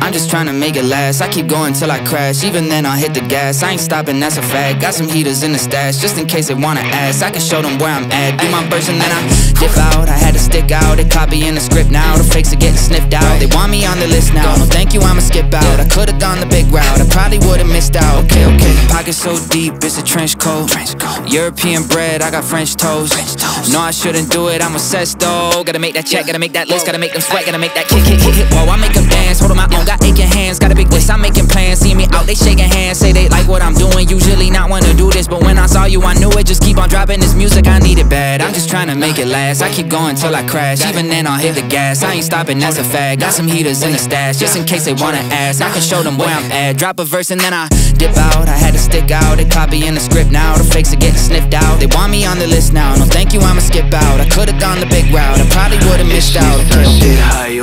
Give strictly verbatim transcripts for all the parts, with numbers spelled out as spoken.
I'm just trying to make it last. I keep going till I crash, even then I'll hit the gas. I ain't stopping, that's a fact. Got some heaters in the stash, just in case they wanna ask. I can show them where I'm at, do my verse and then I dip out. I had to stick out, they copying the script now. The fakes are getting sniffed out, they want me on the list now. No thank you, I'ma skip out. I could've gone the big route, I probably would've missed out. Okay, okay, pocket so deep, it's a trench coat. European bread, I got French toast. No, I shouldn't do it, I'm obsessed though. Gotta make that check, gotta make that list, gotta make them sweat, gotta make that kick, hit, hit, hit. Whoa, I make them dance, hold on my own, got aching hands. Got a big list, I'm making plans, see me out, they shaking hands. Say they like what I'm doing, usually not wanna do this, but when I saw you I knew it. Just keep on dropping this music, I need it bad. I'm just trying to make it last, I keep going till I crash, even then I'll hit the gas. I ain't stopping, that's a fact. Got some heaters in the stash, just in case they wanna ask. I can show them where I'm at, drop a verse and then I dip out. I had to stick out, they copying the script now. The fakes are getting sniffed out, they want me on the list now. No thank you, I'ma skip out. I could've gone the big route, I probably would've missed out. Okay, okay.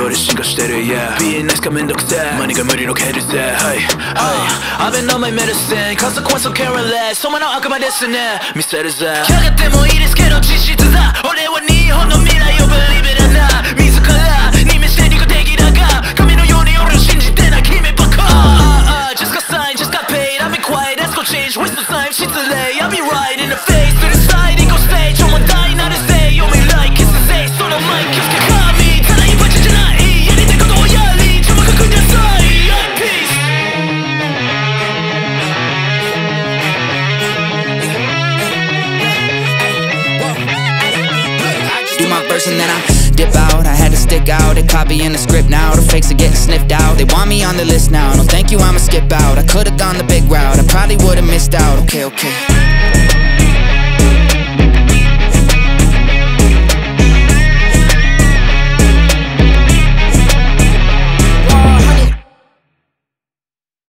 I've been on my medicine, consequence of careless. Someone out, I'm listening. Me said is that. Kyagate mo ii desu kedo, jishitsu da. Ore wa nihon no mirai yo believe it or not. Mizu kara, ni mishite niku deki da ga. Kami no you ni ore o shinjite na kimi baka. Ah ah, just got signed, just got paid. I've been quiet, that's gonna change. Waste the time, shit's delay. I'll be right in the face, to the side, ego stage. I'ma die, not to stay. You may like, kiss the face, so the mic, kiss the kami. Tanai bachi janai, yarite koto o yari. Chumaka kudasai, peace. Do my verse and then I dip out. I had to stick out, they copying the script now. The fakes are getting sniffed out, they want me on the list now. No thank you, I'ma skip out. I could've gone the big route, I probably would've missed out. Okay, okay.